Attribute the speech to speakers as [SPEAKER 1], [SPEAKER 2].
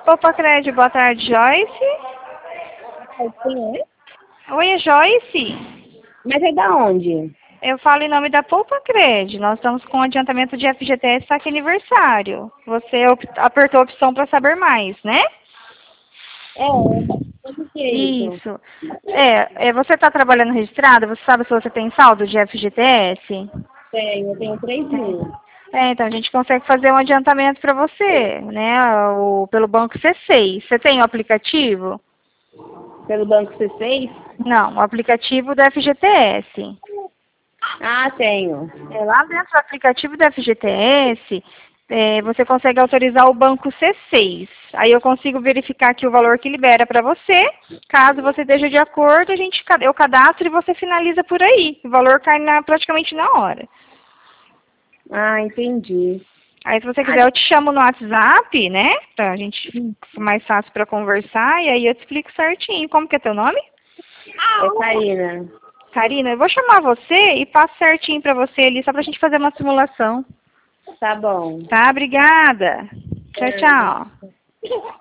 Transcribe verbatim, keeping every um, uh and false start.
[SPEAKER 1] Opa, Crédito, boa tarde, Joyce.
[SPEAKER 2] Quem é?
[SPEAKER 1] Oi, é Joyce.
[SPEAKER 2] Mas é da onde?
[SPEAKER 1] Eu falo em nome da Poupa Cred. Nós estamos com adiantamento de F G T S aqui aniversário. Você op- apertou a opção para saber mais, né?
[SPEAKER 2] É, como que é isso?
[SPEAKER 1] Isso. É, é, você está trabalhando registrado? Você sabe se você tem saldo de F G T S?
[SPEAKER 2] Tenho, eu tenho três mil.
[SPEAKER 1] É, então a gente consegue fazer um adiantamento para você, né? O, pelo Banco C seis. Você tem o aplicativo?
[SPEAKER 2] Pelo Banco C seis?
[SPEAKER 1] Não, o aplicativo do F G T S.
[SPEAKER 2] Ah, tenho.
[SPEAKER 1] É, lá dentro do aplicativo do F G T S, é, você consegue autorizar o banco C seis. Aí eu consigo verificar aqui o valor que libera para você. Caso você esteja de acordo, a gente, eu cadastro e você finaliza por aí. O valor cai na, praticamente na hora.
[SPEAKER 2] Ah, entendi.
[SPEAKER 1] Aí se você quiser, eu te chamo no WhatsApp, né? Pra gente ficar mais fácil para conversar. E aí eu te explico certinho. Como que é teu nome?
[SPEAKER 2] É Karina.
[SPEAKER 1] Karina, eu vou chamar você e passo certinho para você ali, só pra gente fazer uma simulação.
[SPEAKER 2] Tá bom.
[SPEAKER 1] Tá? Obrigada. Tchau, tchau.